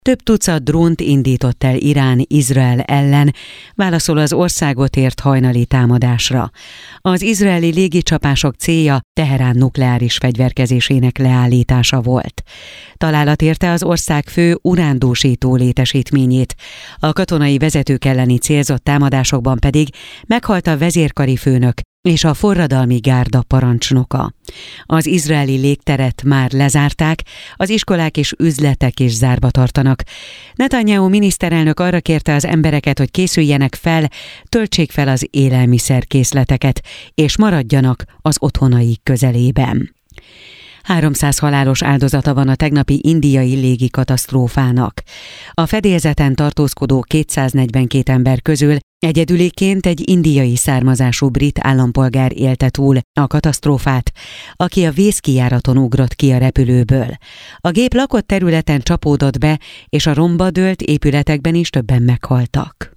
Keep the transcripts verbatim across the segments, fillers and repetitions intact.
Több tucat drónt indított el Irán Izrael ellen, válaszol az országot ért hajnali támadásra. Az izraeli légicsapások célja Teherán nukleáris fegyverkezésének leállítása volt. Találat érte az ország fő urándúsító létesítményét, a katonai vezetők elleni célzott támadásokban pedig meghalt a vezérkari főnök és a forradalmi gárda parancsnoka. Az izraeli légteret már lezárták, az iskolák és üzletek is zárva tartanak. Netanyahu miniszterelnök arra kérte az embereket, hogy készüljenek fel, töltsék fel az élelmiszerkészleteket, és maradjanak az otthonaik közelében. háromszáz halálos áldozata van a tegnapi indiai légi katasztrófának. A fedélzeten tartózkodó kétszáznegyvenkét ember közül egyedüliként egy indiai származású brit állampolgár élte túl a katasztrófát, aki a vészkijáraton ugrott ki a repülőből. A gép lakott területen csapódott be, és a romba dőlt épületekben is többen meghaltak.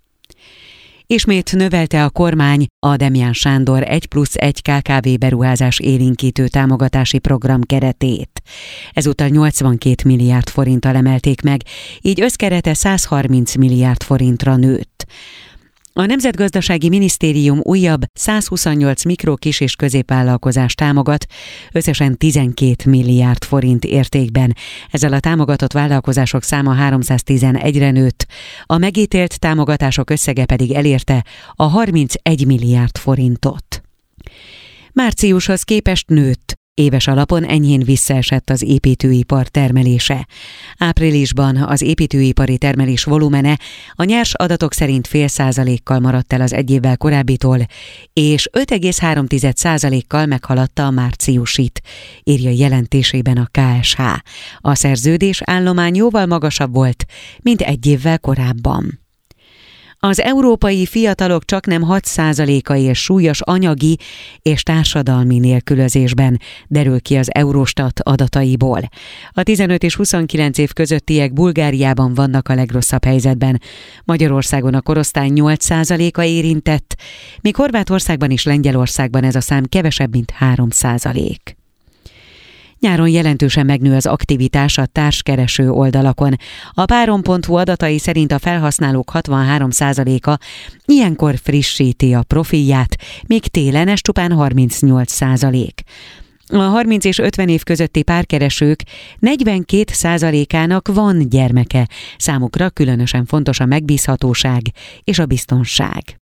Ismét növelte a kormány a Demján Sándor egy plusz egy ká ká vé beruházás élénkítő támogatási program keretét. Ezúttal nyolcvankét milliárd forinttal emelték meg, így összkerete százharminc milliárd forintra nőtt. A Nemzetgazdasági Minisztérium újabb százhuszonnyolc mikro, kis- és középvállalkozást támogat, összesen tizenkét milliárd forint értékben. Ezzel a támogatott vállalkozások száma háromszáztizenegyre nőtt, a megítélt támogatások összege pedig elérte a harmincegy milliárd forintot. Márciushoz képest nőtt. Éves alapon enyhén visszaesett az építőipar termelése. Áprilisban az építőipari termelés volumene a nyers adatok szerint fél százalékkal maradt el az egy évvel korábbitól, és öt egész három százalékkal meghaladta a márciusit, írja jelentésében a ká es há. A szerződés állomány jóval magasabb volt, mint egy évvel korábban. Az európai fiatalok csaknem hat százaléka él súlyos anyagi és társadalmi nélkülözésben, derül ki az Eurostat adataiból. A tizenöt és huszonkilenc év közöttiek Bulgáriában vannak a legrosszabb helyzetben. Magyarországon a korosztály nyolc százaléka érintett, míg Horvátországban és Lengyelországban ez a szám kevesebb, mint három százalék. Nyáron jelentősen megnő az aktivitás a társkereső oldalakon. A párom pont hu adatai szerint a felhasználók hatvanhárom százaléka ilyenkor frissíti a profilját, míg télen ez csupán harmincnyolc százalék. A harminc és ötven év közötti párkeresők negyvenkét százalékának van gyermeke. Számukra különösen fontos a megbízhatóság és a biztonság.